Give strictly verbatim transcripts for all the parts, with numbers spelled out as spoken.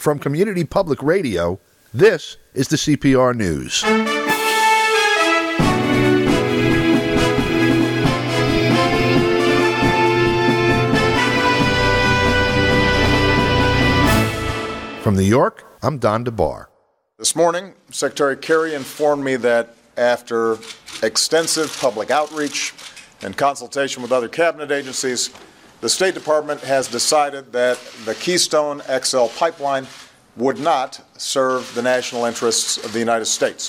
From Community Public Radio, this is the C P R News. From New York, I'm Don DeBar. This morning, Secretary Kerry informed me that after extensive public outreach and consultation with other cabinet agencies, the State Department has decided that the Keystone X L pipeline would not serve the national interests of the United States.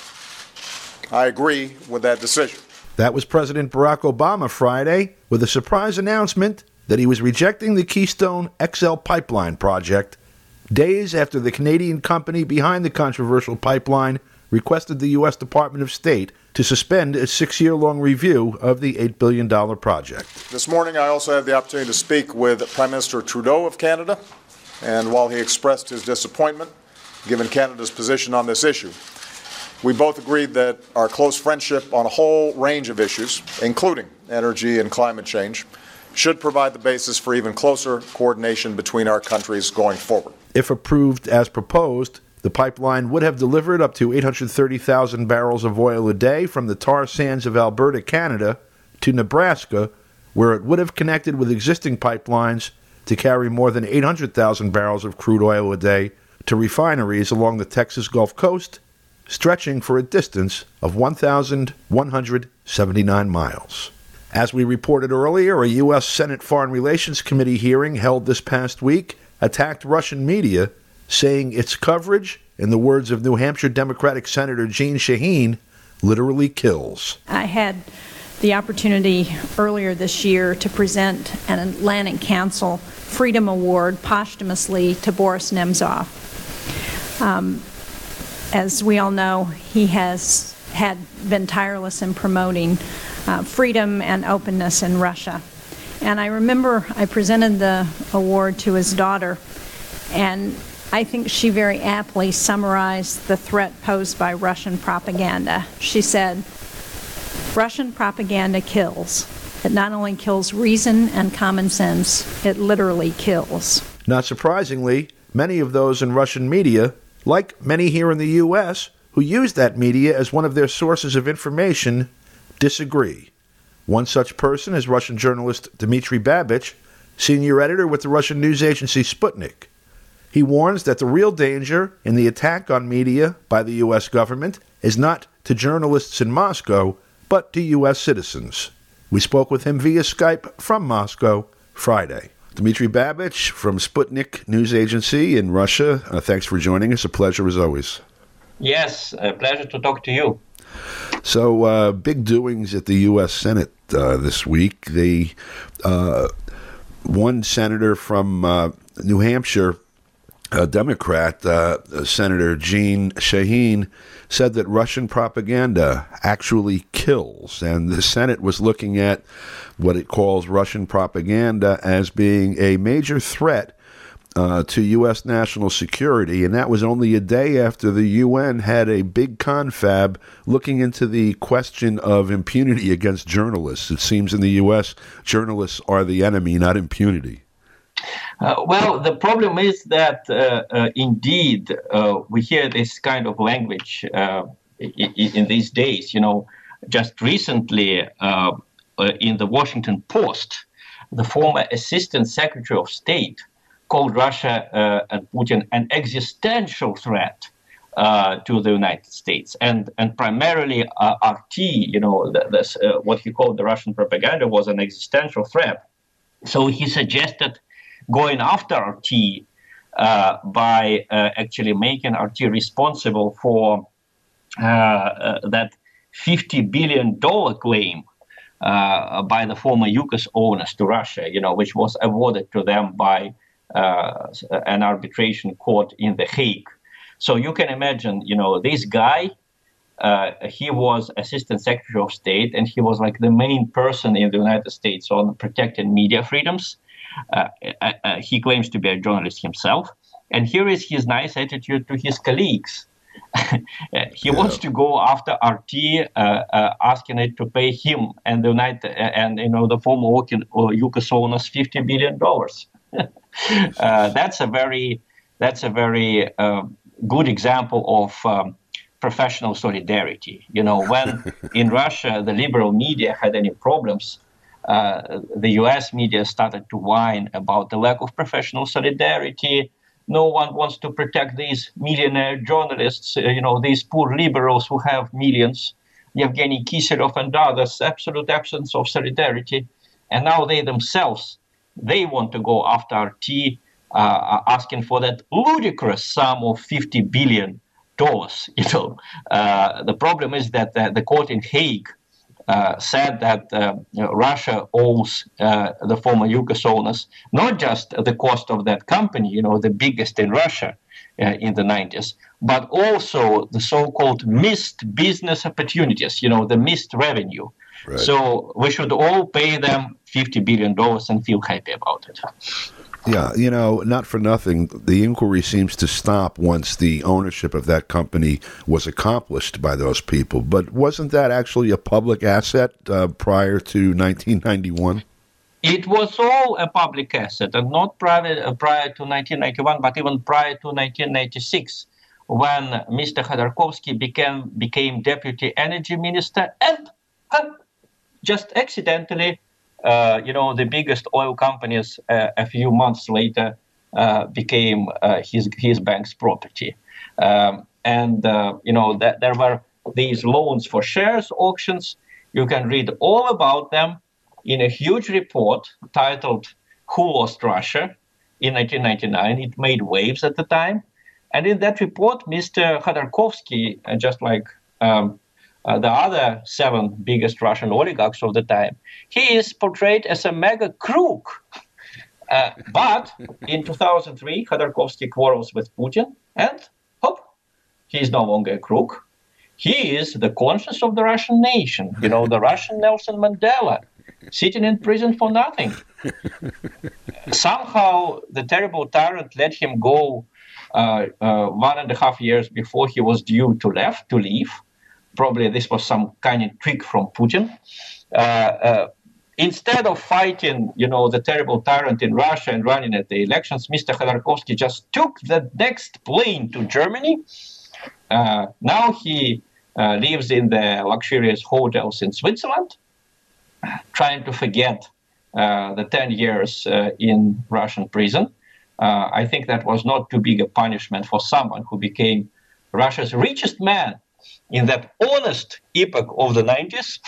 I agree with that decision. That was President Barack Obama Friday with a surprise announcement that he was rejecting the Keystone X L pipeline project days after the Canadian company behind the controversial pipeline requested the U S Department of State to suspend a six-year-long review of the eight billion dollars project. This morning, I also had the opportunity to speak with Prime Minister Trudeau of Canada, and while he expressed his disappointment, given Canada's position on this issue, we both agreed that our close friendship on a whole range of issues, including energy and climate change, should provide the basis for even closer coordination between our countries going forward. If approved as proposed, the pipeline would have delivered up to eight hundred thirty thousand barrels of oil a day from the tar sands of Alberta, Canada, to Nebraska, where it would have connected with existing pipelines to carry more than eight hundred thousand barrels of crude oil a day to refineries along the Texas Gulf Coast, stretching for a distance of one thousand one hundred seventy-nine miles. As we reported earlier, a U S Senate Foreign Relations Committee hearing held this past week attacked Russian media, saying its coverage, in the words of New Hampshire Democratic Senator Jeanne Shaheen, literally kills. I had the opportunity earlier this year to present an Atlantic Council Freedom Award posthumously to Boris Nemtsov. Um, as we all know, he has had been tireless in promoting uh, freedom and openness in Russia. And I remember I presented the award to his daughter, and I think she very aptly summarized the threat posed by Russian propaganda. She said, "Russian propaganda kills. It not only kills reason and common sense, it literally kills." Not surprisingly, many of those in Russian media, like many here in the U S, who use that media as one of their sources of information, disagree. One such person is Russian journalist Dmitry Babich, senior editor with the Russian news agency Sputnik. He warns that the real danger in the attack on media by the U S government is not to journalists in Moscow, but to U S citizens. We spoke with him via Skype from Moscow Friday. Dmitry Babich from Sputnik News Agency in Russia, uh, thanks for joining us. A pleasure as always. Yes, a pleasure to talk to you. So, uh, big doings at the U S Senate uh, this week. The uh, one senator from uh, New Hampshire, a Democrat, uh, Senator Jeanne Shaheen, said that Russian propaganda actually kills. And the Senate was looking at what it calls Russian propaganda as being a major threat Uh, to U S national security, and that was only a day after the U N had a big confab looking into the question of impunity against journalists. It seems in the U S, journalists are the enemy, not impunity. Uh, well, the problem is that uh, uh, indeed uh, we hear this kind of language uh, in, in these days. You know, just recently uh, uh, in the Washington Post, the former Assistant Secretary of State called Russia uh, and Putin an existential threat uh, to the United States, and and primarily uh, R T, you know, the, this, uh, what he called the Russian propaganda was an existential threat. So he suggested going after R T uh, by uh, actually making R T responsible for uh, uh, that fifty billion dollars claim uh, by the former UKOS owners to Russia, you know, which was awarded to them by Uh, an arbitration court in The Hague. So you can imagine, you know, this guy, uh, he was Assistant Secretary of State, and he was like the main person in the United States on protecting media freedoms. Uh, uh, uh, he claims to be a journalist himself. And here is his nice attitude to his colleagues. He yeah. wants to go after R T, uh, uh, asking it to pay him and the United and you know the former UKOS owners fifty billion dollars. uh, that's a very that's a very uh, good example of um, professional solidarity. You know, when in Russia the liberal media had any problems, uh, the U S media started to whine about the lack of professional solidarity. No one wants to protect these millionaire journalists, uh, you know, these poor liberals who have millions, Yevgeny Kiselov and others, absolute absence of solidarity. And now they themselves, they want to go after R T, uh, asking for that ludicrous sum of fifty billion dollars. You know, uh, the problem is that the, the court in Hague uh, said that uh, you know, Russia owes uh, the former Yukos owners not just the cost of that company, you know, the biggest in Russia uh, in the nineties, but also the so-called missed business opportunities, you know, the missed revenue. Right. So we should all pay them fifty billion dollars and feel happy about it. Yeah, you know, not for nothing, the inquiry seems to stop once the ownership of that company was accomplished by those people. But wasn't that actually a public asset uh, prior to nineteen ninety-one? It was all a public asset, and not private uh, prior to nineteen ninety-one, but even prior to nineteen ninety-six, when Mister Khodorkovsky became, became deputy energy minister, and uh, just accidentally, Uh, you know, the biggest oil companies uh, a few months later uh, became uh, his his bank's property. Um, and, uh, you know, that there were these loans for shares auctions. You can read all about them in a huge report titled Who Lost Russia in nineteen ninety-nine. It made waves at the time. And in that report, Mister Khodorkovsky, uh, just like um, Uh, the other seven biggest Russian oligarchs of the time, he is portrayed as a mega crook. Uh, but in two thousand three, Khodorkovsky quarrels with Putin, and hop, he is no longer a crook. He is the conscience of the Russian nation, you know, the Russian Nelson Mandela, sitting in prison for nothing. Somehow, the terrible tyrant let him go uh, uh, one and a half years before he was due to, left, to leave. Probably this was some kind of trick from Putin. Uh, uh, instead of fighting, you know, the terrible tyrant in Russia and running at the elections, Mister Khodorkovsky just took the next plane to Germany. Uh, now he uh, lives in the luxurious hotels in Switzerland, trying to forget uh, the ten years uh, in Russian prison. Uh, I think that was not too big a punishment for someone who became Russia's richest man in that honest epoch of the nineties.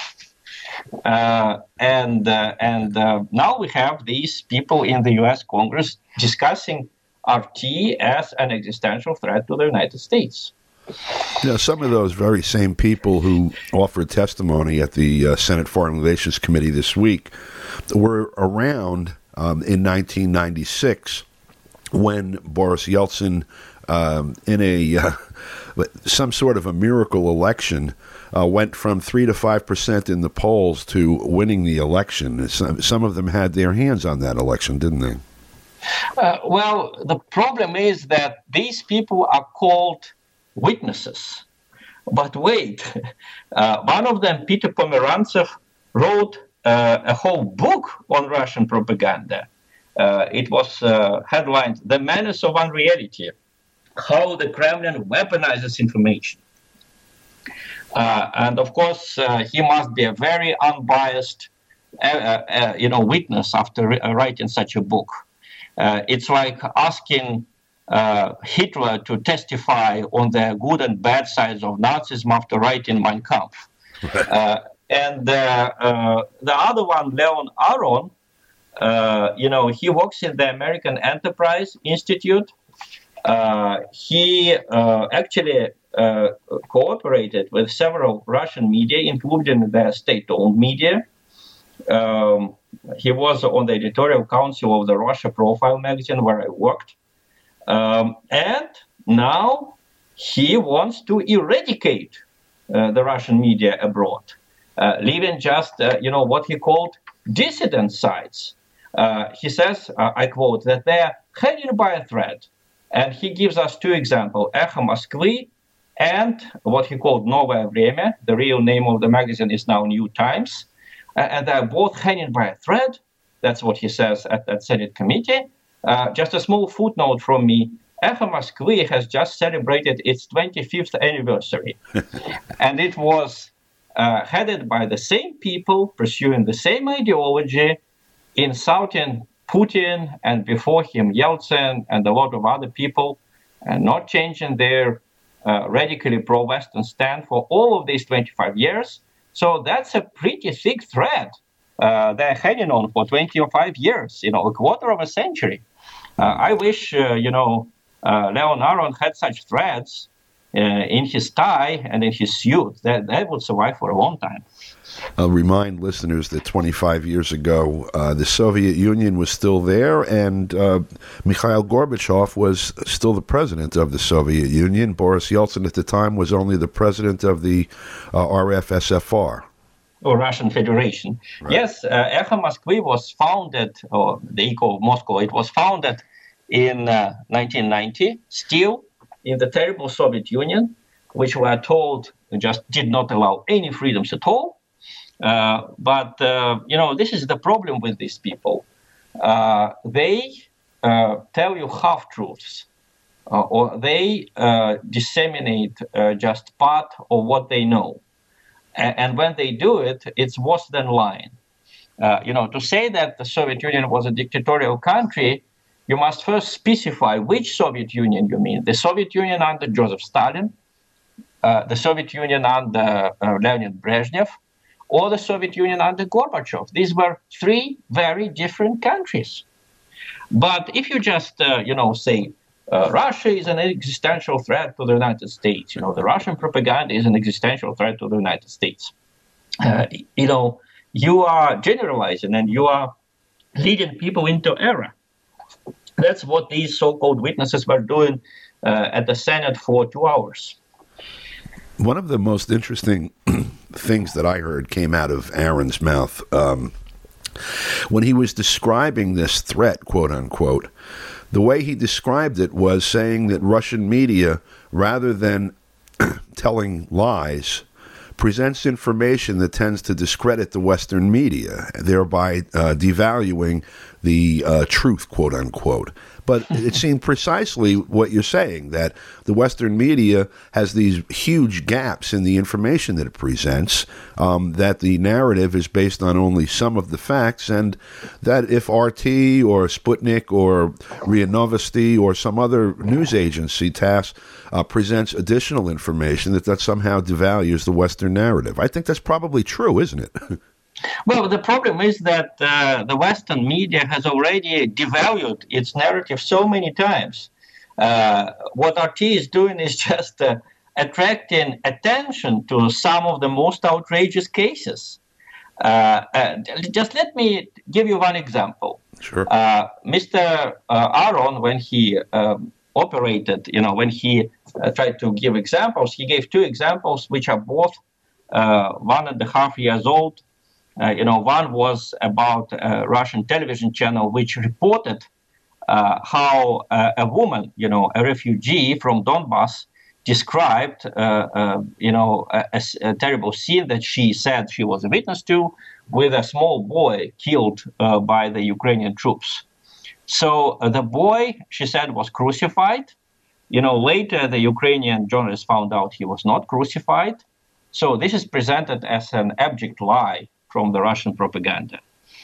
Uh, and uh, and uh, now we have these people in the U S Congress discussing R T as an existential threat to the United States. You know, some of those very same people who offered testimony at the uh, Senate Foreign Relations Committee this week were around um, in nineteen ninety-six when Boris Yeltsin, um, in a uh, some sort of a miracle election, uh, went from three to five percent in the polls to winning the election. Some, some of them had their hands on that election, didn't they? Uh, well, the problem is that these people are called witnesses. But wait, uh, one of them, Peter Pomerantsev, wrote uh, a whole book on Russian propaganda. Uh, it was uh, headlined "The Menace of Unreality: How the Kremlin Weaponizes Information." Uh, and of course, uh, he must be a very unbiased, uh, uh, you know, witness after re- writing such a book. Uh, it's like asking uh, Hitler to testify on the good and bad sides of Nazism after writing Mein Kampf. uh, and uh, uh, the other one, Leon Aron, uh, you know, he works in the American Enterprise Institute. Uh, he uh, actually uh, cooperated with several Russian media, including the state-owned media. Um, he was on the editorial council of the Russia Profile magazine where I worked. Um, and now he wants to eradicate uh, the Russian media abroad, uh, leaving just, uh, you know, what he called dissident sites. Uh, he says, uh, I quote, that they are hanging by a thread. And he gives us two examples, Echo Moskvy and what he called Novaya Vremya. The real name of the magazine is now New Times. Uh, and they're both hanging by a thread. That's what he says at that Senate committee. Uh, just a small footnote from me. Echo Moskvy has just celebrated its twenty-fifth anniversary. And it was uh, headed by the same people, pursuing the same ideology, insulting Putin and before him Yeltsin and a lot of other people, and not changing their uh, radically pro-Western stand for all of these twenty-five years. So that's a pretty thick thread uh, they're hanging on for twenty-five years, you know, a quarter of a century. Uh, I wish, uh, you know, uh, Leon Aron had such threads uh, in his tie and in his suit. That, that would survive for a long time. I'll remind listeners that twenty-five years ago, uh, the Soviet Union was still there, and uh, Mikhail Gorbachev was still the president of the Soviet Union. Boris Yeltsin at the time was only the president of the uh, R F S F R. Or Russian Federation. Right. Yes, uh, Echo Moskvy was founded, or the Echo of Moscow, it was founded in uh, nineteen ninety, still in the terrible Soviet Union, which we are told just did not allow any freedoms at all. Uh, but, uh, you know, this is the problem with these people. Uh, they uh, tell you half-truths, uh, or they uh, disseminate uh, just part of what they know. And, and when they do it, it's worse than lying. Uh, you know, to say that the Soviet Union was a dictatorial country, you must first specify which Soviet Union you mean. The Soviet Union under Joseph Stalin, uh, the Soviet Union under uh, Leonid Brezhnev, or the Soviet Union under Gorbachev. These were three very different countries. But if you just, uh, you know, say, uh, Russia is an existential threat to the United States, you know, the Russian propaganda is an existential threat to the United States, uh, you know, you are generalizing and you are leading people into error. That's what these so-called witnesses were doing uh, at the Senate for two hours. One of the most interesting things that I heard came out of Aron's mouth um, when he was describing this threat, quote unquote. The way he described it was saying that Russian media, rather than telling lies, presents information that tends to discredit the Western media, thereby uh, devaluing the uh, truth, quote unquote. But it seemed precisely what you're saying, that the Western media has these huge gaps in the information that it presents, um, that the narrative is based on only some of the facts, and that if R T or Sputnik or R I A Novosti or some other news agency task uh, presents additional information, that that somehow devalues the Western narrative. I think that's probably true, isn't it? Well, the problem is that uh, the Western media has already devalued its narrative so many times. Uh, what R T is doing is just uh, attracting attention to some of the most outrageous cases. Uh, uh, just let me give you one example. Sure. Uh, Mister Uh, Aron, when he um, operated, you know, when he uh, tried to give examples, he gave two examples which are both uh, one and a half years old. Uh, you know, one was about a Russian television channel which reported uh, how uh, a woman, you know, a refugee from Donbass, described, uh, uh, you know, a, a, a terrible scene that she said she was a witness to, with a small boy killed uh, by the Ukrainian troops. So uh, the boy, she said, was crucified. You know, later the Ukrainian journalists found out he was not crucified. So this is presented as an abject lie from the Russian propaganda.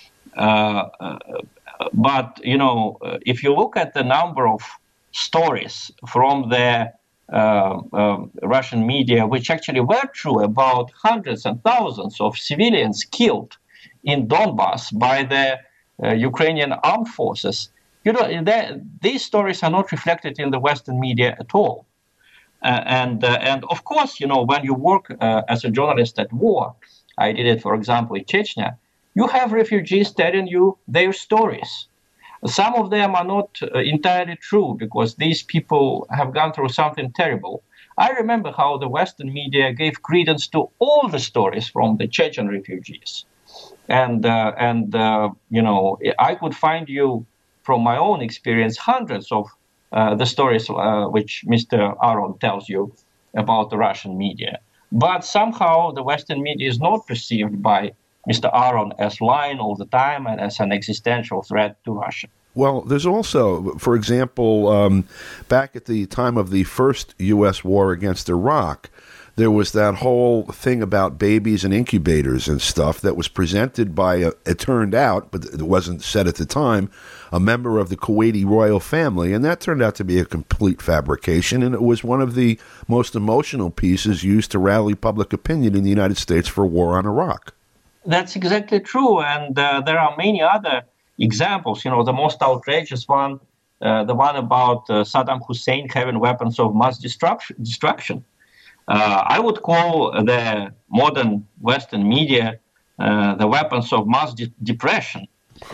Uh, uh, but, you know, uh, if you look at the number of stories from the uh, uh, Russian media, which actually were true about hundreds and thousands of civilians killed in Donbass by the uh, Ukrainian armed forces, you know, these stories are not reflected in the Western media at all. Uh, and, uh, and of course, you know, when you work uh, as a journalist at war, I did it, for example, in Chechnya, you have refugees telling you their stories. Some of them are not uh, entirely true because these people have gone through something terrible. I remember how the Western media gave credence to all the stories from the Chechen refugees. And, uh, and uh, you know, I could find you, from my own experience, hundreds of uh, the stories uh, which Mister Aron tells you about the Russian media. But somehow the Western media is not perceived by Mister Aron as lying all the time and as an existential threat to Russia. Well, there's also, for example, um, back at the time of the first U S war against Iraq, there was that whole thing about babies and incubators and stuff that was presented by, a, it turned out, but it wasn't said at the time, a member of the Kuwaiti royal family, and that turned out to be a complete fabrication, and it was one of the most emotional pieces used to rally public opinion in the United States for war on Iraq. That's exactly true, and uh, there are many other examples. You know, the most outrageous one, uh, the one about uh, Saddam Hussein having weapons of mass destruction. destruction. Uh, I would call the modern Western media uh, the weapons of mass de- depression.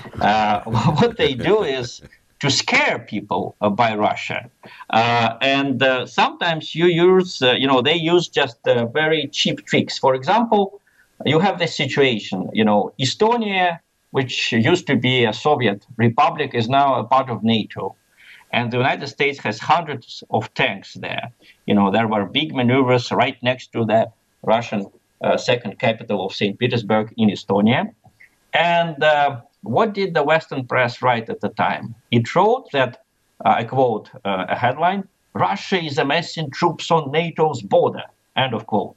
Uh, what they do is to scare people uh, by Russia. Uh, and uh, sometimes you use, uh, you know, they use just uh, very cheap tricks. For example, you have this situation, you know, Estonia, which used to be a Soviet republic, is now a part of NATO. And the United States has hundreds of tanks there. You know, there were big maneuvers right next to the Russian uh, second capital of Saint Petersburg in Estonia. And uh, what did the Western press write at the time? It wrote that, uh, I quote uh, a headline, "Russia is amassing troops on NATO's border," end of quote.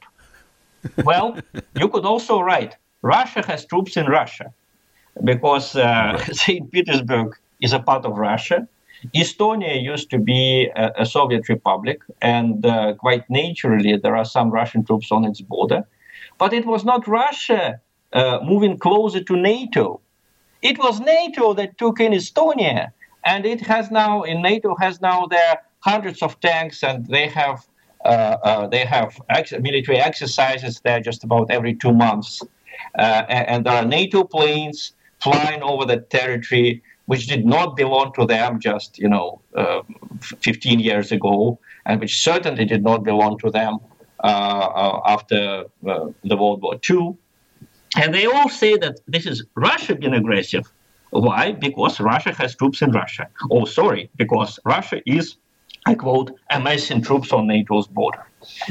Well, you could also write, Russia has troops in Russia, because uh, Saint Petersburg is a part of Russia. Estonia used to be a, a Soviet republic, and uh, quite naturally, there are some Russian troops on its border. But it was not Russia uh, moving closer to NATO. It was NATO that took in Estonia, and it has now, in NATO has now there hundreds of tanks, and they have uh, uh, they have ex- military exercises there just about every two months, uh, and, and there are NATO planes flying over the territory, which did not belong to them just, you know, uh, fifteen years ago, and which certainly did not belong to them uh, uh, after uh, the World War Two. And they all say that this is Russia being aggressive. Why? Because Russia has troops in Russia. Oh, sorry, because Russia is, I quote, amassing troops on NATO's border.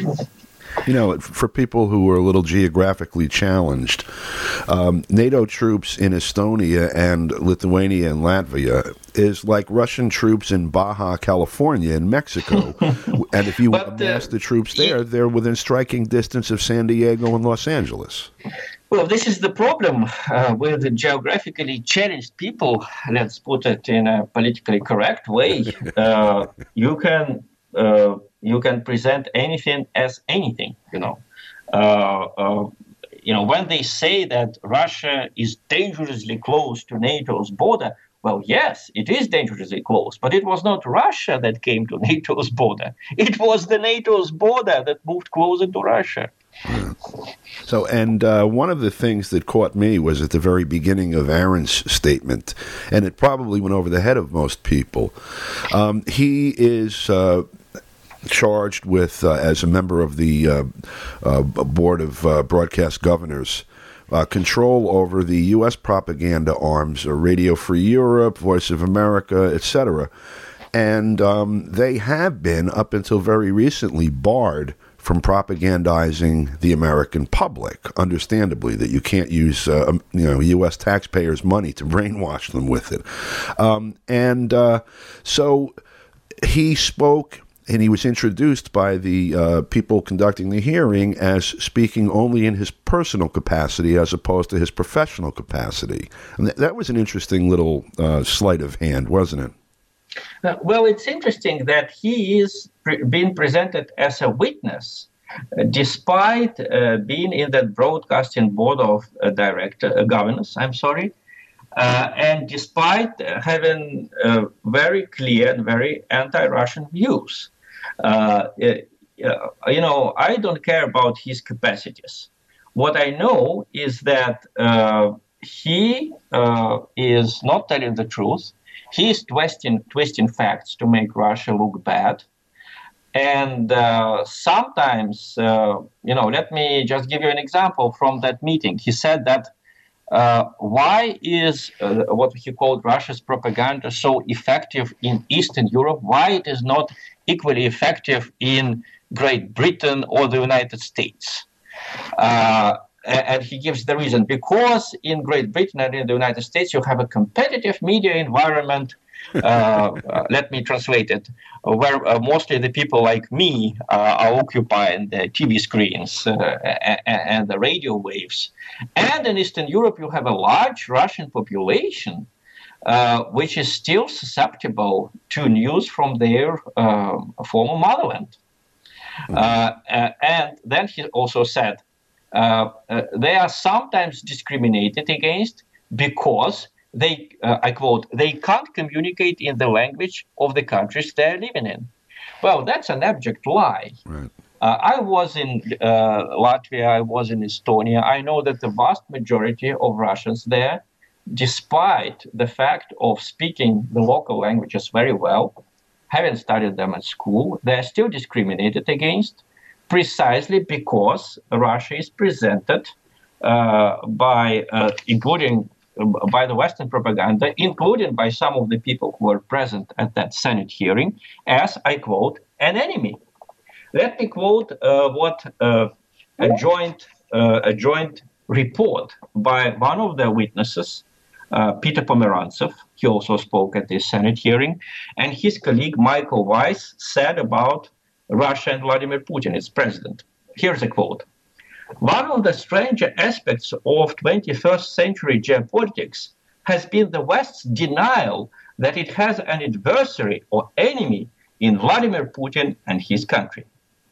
You know, for people who are a little geographically challenged, um, NATO troops in Estonia and Lithuania and Latvia is like Russian troops in Baja California in Mexico. And if you but, amass uh, the troops there, yeah. they're within striking distance of San Diego and Los Angeles. Well, this is the problem uh, with the geographically challenged people. Let's put it in a politically correct way. Uh, you can... Uh, You can present anything as anything, you know. Uh, uh, you know, when they say that Russia is dangerously close to NATO's border, well, yes, it is dangerously close, but it was not Russia that came to NATO's border. It was the NATO's border that moved closer to Russia. Yeah. So, and uh, one of the things that caught me was at the very beginning of Aaron's statement, and it probably went over the head of most people. Um, he is... Uh, charged with, uh, as a member of the uh, uh, Board of uh, Broadcast Governors, uh, control over the U S propaganda arms, uh, Radio Free Europe, Voice of America, et cetera. And um, they have been, up until very recently, barred from propagandizing the American public, understandably, that you can't use uh, you know, U S taxpayers' money to brainwash them with it. Um, and uh, so he spoke... And he was introduced by the uh, people conducting the hearing as speaking only in his personal capacity as opposed to his professional capacity. And th- that was an interesting little uh, sleight of hand, wasn't it? Uh, well, it's interesting that he is pre- being presented as a witness, uh, despite uh, being in that broadcasting board of uh, director, uh, governors, I'm sorry, uh, and despite uh, having uh, very clear and very anti-Russian views. Uh, uh, you know, I don't care about his capacities. What I know is that uh, he uh, is not telling the truth. He is twisting, twisting facts to make Russia look bad. And uh, sometimes, uh, you know, let me just give you an example from that meeting. He said that uh, why is uh, what he called Russia's propaganda so effective in Eastern Europe? Why it is not equally effective in Great Britain or the United States? Uh, and he gives the reason, because in Great Britain and in the United States, you have a competitive media environment uh, uh, let me translate it, where uh, mostly the people like me uh, are occupying the T V screens uh, and, and the radio waves. And in Eastern Europe, you have a large Russian population, uh, which is still susceptible to news from their uh, former motherland. Mm-hmm. Uh, uh, and then he also said, uh, uh, they are sometimes discriminated against because they, uh, I quote, they can't communicate in the language of the countries they're living in. Well, that's an abject lie. Right. Uh, I was in uh, Latvia, I was in Estonia. I know that the vast majority of Russians there, despite the fact of speaking the local languages very well, having studied them at school, they're still discriminated against precisely because Russia is presented uh, by, uh, including uh, by the Western propaganda, including by some of the people who were present at that Senate hearing, as, I quote, an enemy. Let me quote uh, what uh, a joint uh, a joint report by one of the witnesses, uh, Peter Pomerantsev. He also spoke at this Senate hearing, and his colleague Michael Weiss said about Russia and Vladimir Putin, its president. Here's a quote. One of the stranger aspects of twenty-first century geopolitics has been the West's denial that it has an adversary or enemy in Vladimir Putin and his country.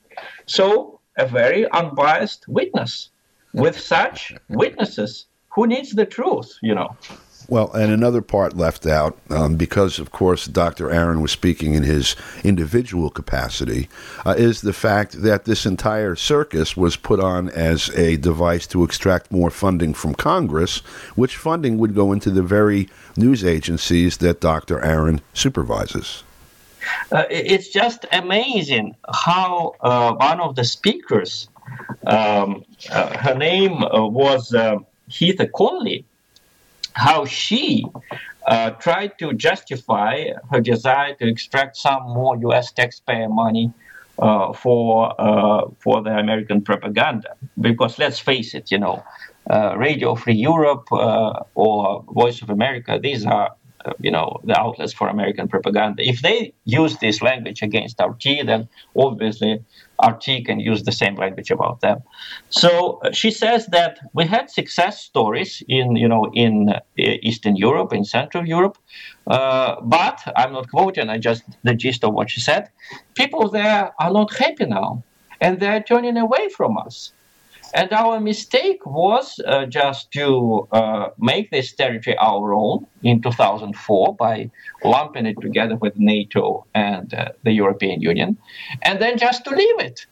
So, a very unbiased witness. With such witnesses, who needs the truth, you know? Well, and another part left out, um, because, of course, Doctor Aron was speaking in his individual capacity, uh, is the fact that this entire circus was put on as a device to extract more funding from Congress, which funding would go into the very news agencies that Doctor Aron supervises. Uh, it's just amazing how uh, one of the speakers, um, uh, her name uh, was uh, Heather Conley, how she uh, tried to justify her desire to extract some more U S taxpayer money uh, for uh, for the American propaganda. Because let's face it, you know, uh, Radio Free Europe uh, or Voice of America, these are Uh, you know, the outlets for American propaganda. If they use this language against R T, then obviously R T can use the same language about them. So uh, she says that we had success stories in, you know, in uh, Eastern Europe, in Central Europe, uh, but I'm not quoting, I just the gist of what she said. People there are not happy now, and they're turning away from us. And our mistake was uh, just to uh, make this territory our own in two thousand four by lumping it together with NATO and uh, the European Union, and then just to leave it.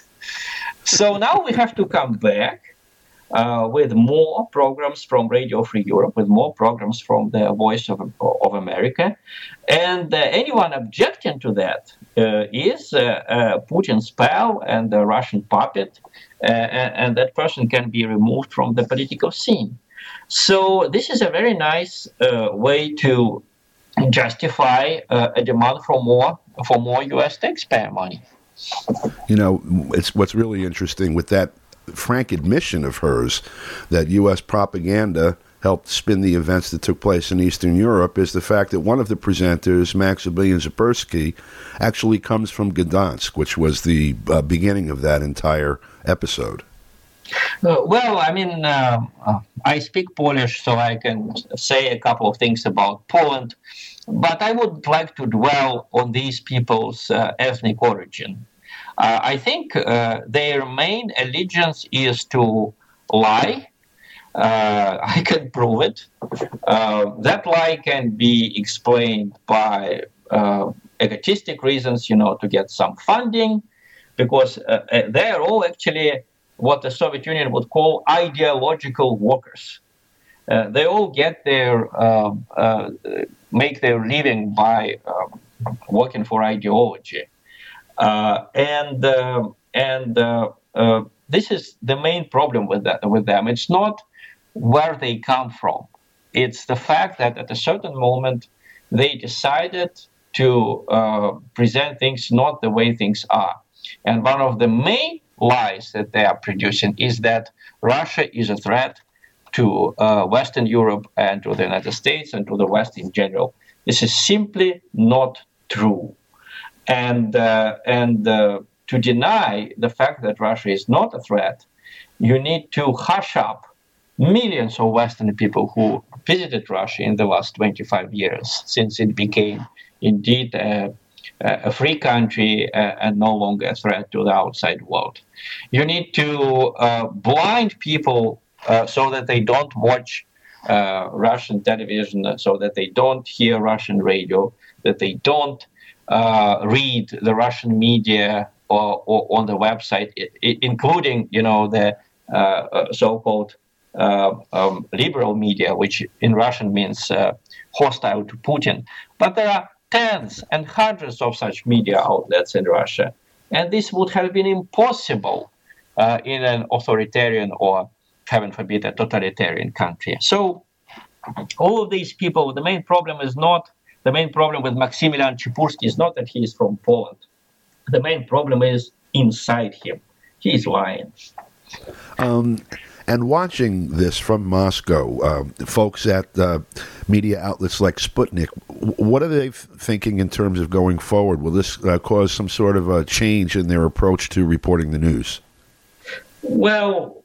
So now we have to come back uh, with more programs from Radio Free Europe, with more programs from the Voice of, of America. And uh, anyone objecting to that uh, is uh, uh, Putin's pal and the Russian puppet. Uh, and, and that person can be removed from the political scene. So this is a very nice uh, way to justify uh, a demand for more for more U S taxpayer money. You know, it's what's really interesting with that frank admission of hers that U S propaganda helped spin the events that took place in Eastern Europe is the fact that one of the presenters, Maximilian Zepersky, actually comes from Gdansk, which was the uh, beginning of that entire episode. Uh, well, I mean, uh, I speak Polish, so I can say a couple of things about Poland, but I would like to dwell on these people's uh, ethnic origin. Uh, I think uh, their main allegiance is to lie. Uh, I can prove it. Uh, that lie can be explained by uh, egotistic reasons, you know, to get some funding, because uh, they are all actually what the Soviet Union would call ideological workers. Uh, they all get their, uh, uh, make their living by uh, working for ideology. Uh, and uh, and uh, uh, this is the main problem with that, with them. It's not where they come from. It's the fact that at a certain moment they decided to uh, present things not the way things are. And one of the main lies that they are producing is that Russia is a threat to uh, Western Europe and to the United States and to the West in general. This is simply not true. And, uh, and uh, to deny the fact that Russia is not a threat, you need to hush up millions of Western people who visited Russia in the last twenty-five years, since it became indeed a, a free country uh, and no longer a threat to the outside world. You need to uh, blind people uh, so that they don't watch uh, Russian television, so that they don't hear Russian radio, that they don't uh, read the Russian media or, or on the website, I- I- including, you know, the uh, uh, so-called Uh, um, liberal media, which in Russian means uh, hostile to Putin. But there are tens and hundreds of such media outlets in Russia. And this would have been impossible uh, in an authoritarian or, heaven forbid, a totalitarian country. So all of these people, the main problem is not, the main problem with Maximilian Chepursky is not that he is from Poland. The main problem is inside him. He is lying. Um, and watching this from Moscow, uh, folks at uh, media outlets like Sputnik, w- what are they f- thinking in terms of going forward? Will this uh, cause some sort of a change in their approach to reporting the news? Well,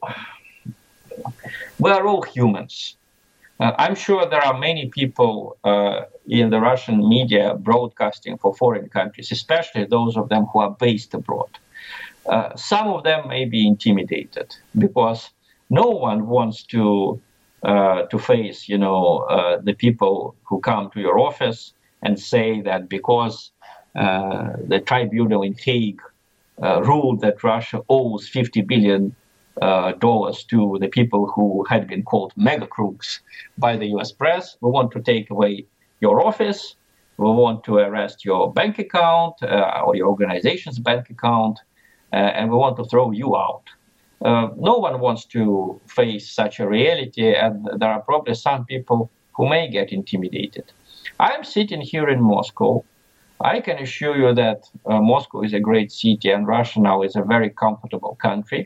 we are all humans. Uh, I'm sure there are many people uh, in the Russian media broadcasting for foreign countries, especially those of them who are based abroad. Uh, some of them may be intimidated because no one wants to uh, to face, you know, uh, the people who come to your office and say that because uh, the tribunal in Hague uh, ruled that Russia owes fifty billion uh, dollars to the people who had been called mega crooks by the U S press, we want to take away your office, we want to arrest your bank account uh, or your organization's bank account, uh, and we want to throw you out. Uh, no one wants to face such a reality, and there are probably some people who may get intimidated. I'm sitting here in Moscow. I can assure you that uh, Moscow is a great city and Russia now is a very comfortable country.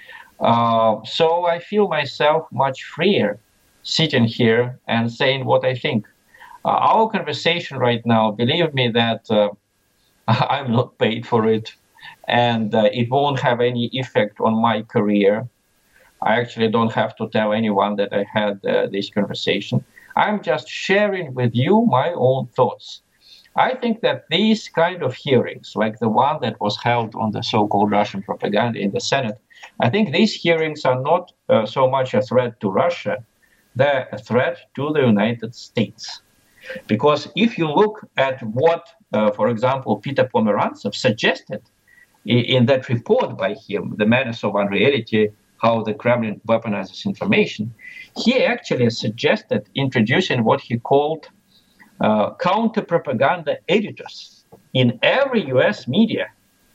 Uh, so I feel myself much freer sitting here and saying what I think. Uh, our conversation right now, believe me that uh, I'm not paid for it, and uh, it won't have any effect on my career. I actually don't have to tell anyone that I had uh, this conversation. I'm just sharing with you my own thoughts. I think that these kind of hearings, like the one that was held on the so-called Russian propaganda in the Senate, I think these hearings are not uh, so much a threat to Russia, they're a threat to the United States. Because if you look at what, uh, for example, Peter Pomerantsev suggested in, in that report by him, The Menace of Unreality, How the Kremlin Weaponizes Information, he actually suggested introducing what he called uh, counter-propaganda editors in every U S media.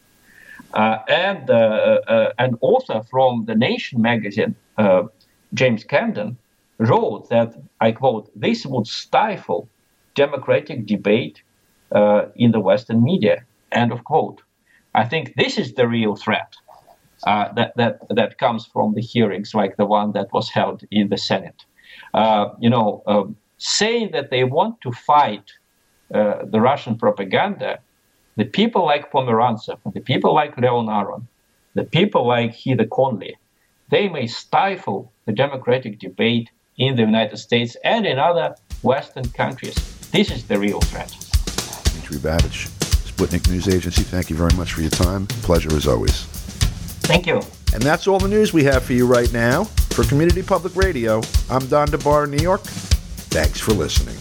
Uh, and uh, uh, an author from The Nation magazine, uh, James Camden, wrote that, I quote, "This would stifle democratic debate uh, in the Western media," end of quote. I think this is the real threat uh, that, that, that comes from the hearings like the one that was held in the Senate. Uh, you know, um, saying that they want to fight uh, the Russian propaganda, the people like Pomerantsev, the people like Leon Aron, the people like Heather Conley, they may stifle the democratic debate in the United States and in other Western countries. This is the real threat. Dmitry Babich, Sputnik News Agency, thank you very much for your time. Pleasure as always. Thank you. And that's all the news we have for you right now. For Community Public Radio, I'm Don DeBar in New York. Thanks for listening.